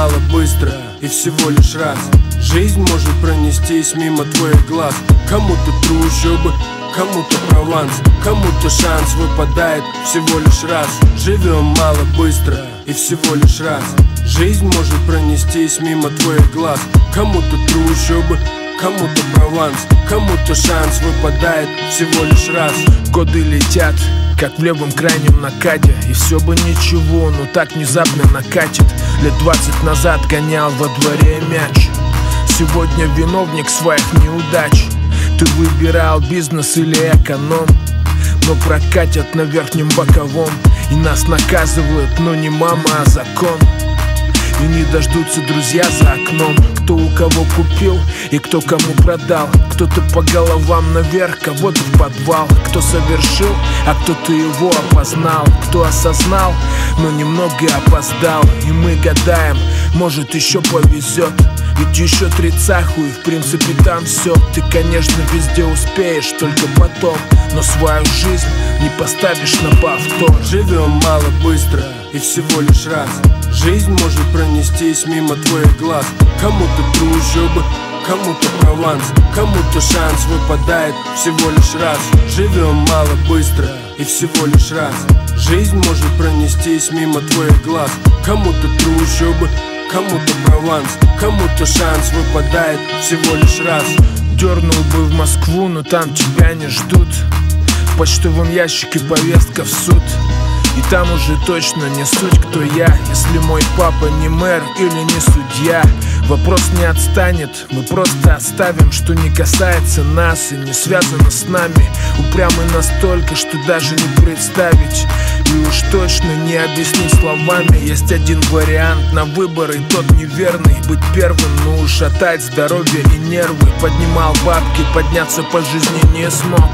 мало, быстро и всего лишь раз. Жизнь может пронестись мимо твоих глаз. Кому-то трущобы, кому-то прованс, кому-то шанс выпадает всего лишь раз. Живем мало, быстро и всего лишь раз. Жизнь может пронестись мимо твоих глаз. Кому-то трущобы, кому-то прованс, кому-то шанс выпадает всего лишь раз. Годы летят, как в левом крайнем накате. И все бы ничего, но так внезапно накатит. Лет 20 назад гонял во дворе мяч. Сегодня виновник своих неудач. Ты выбирал бизнес или эконом, но прокатят на верхнем боковом. И нас наказывают, но не мама, а закон. И не дождутся друзья за окном. Кто у кого купил и кто кому продал. Кто-то по головам наверх, кого-то в подвал. Кто совершил, а кто-то его опознал. Кто осознал, но немного опоздал. И мы гадаем, может еще повезет. Ведь еще 30 и в принципе там все. Ты, конечно, везде успеешь, только потом. Но свою жизнь не поставишь на повтор. Живем мало, быстро и всего лишь раз. Жизнь может пронестись мимо твоих глаз. Кому-то трущобы, кому-то прованс, кому-то шанс выпадает всего лишь раз. Живем мало, быстро и всего лишь раз. Жизнь может пронестись мимо твоих глаз. Кому-то трущобы, кому-то прованс, кому-то шанс выпадает всего лишь раз. Дернул бы в Москву, но там тебя не ждут. В почтовом ящике повестка в суд. И там уже точно не суть, кто я. Если мой папа не мэр или не судья, вопрос не отстанет, мы просто оставим. Что не касается нас и не связано с нами. Упрямый настолько, что даже не представить. И уж точно не объяснить словами. Есть один вариант на выбор, и тот неверный. Быть первым, но ушатать здоровье и нервы. Поднимал бабки, подняться по жизни не смог.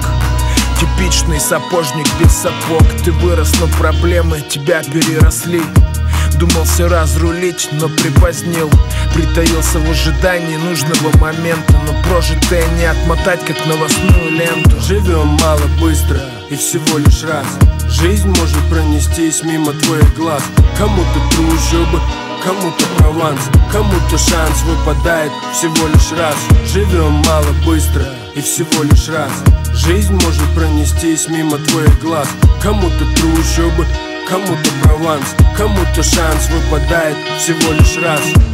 Типичный сапожник без сапог. Ты вырос, но проблемы тебя переросли. Думал все разрулить, но припозднил. Притаился в ожидании нужного момента. Но прожитое не отмотать, как новостную ленту. Живем мало, быстро и всего лишь раз. Жизнь может пронестись мимо твоих глаз. Кому-то трущобы, кому-то прованс, кому-то шанс выпадает всего лишь раз. Живем мало, быстро и всего лишь раз. Жизнь может пронестись мимо твоих глаз. Кому-то трущобы, кому-то прованс, кому-то шанс выпадает всего лишь раз.